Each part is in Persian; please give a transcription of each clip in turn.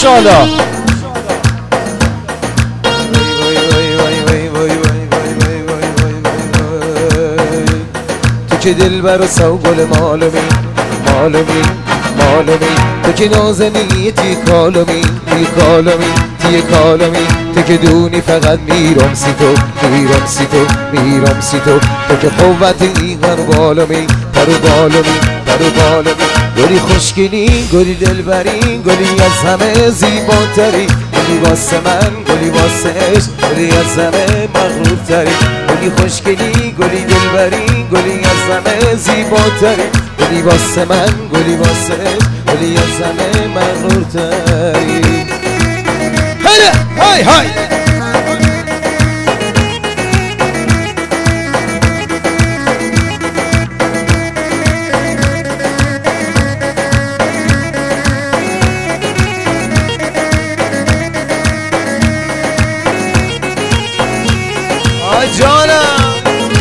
انشالله. تو که دلبر و سوگل مالمی مالمی مالمی، تو که نازنی تی کالمی تی کالمی تی کالمی، تو که دونی فقط میرم سی تو میرم سی تو میرم سی تو، تو که قوتی هر بالمی پرو بالمی پرو بالمی، گلی خوشگلی گلی دلبری گلی از همه زیباتری، گلی واسه من گلی واسه عشق گلی از همه مغرورتری، گلی خوشگلی گلی دلبری گلی از همه زیباتری، گلی واسه من گلی واسه عشق گلی از همه مغرورتری. هله های های جانم.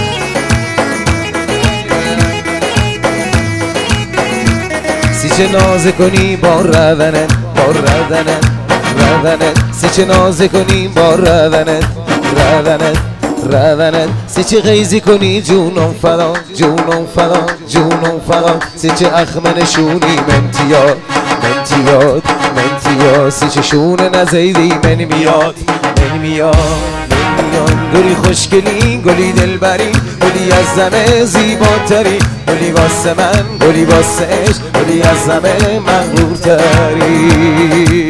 سی چه نازه کنی با روانت با روانت روانت، سی چه نازه کنی با روانت روانت روانت، سی چه غیزی کنی جونم فلان جونم فلان جونم فلان، سی چه اخمنشونی منتیاد منتیاد منتیاد، سی چه شونه نزیدی من میاد من میاد. گلی خوشگلی گلی دلبری گلی از همه زیباتری، گلی واسه من گلی واسه عشق گلی از همه مغرورتری.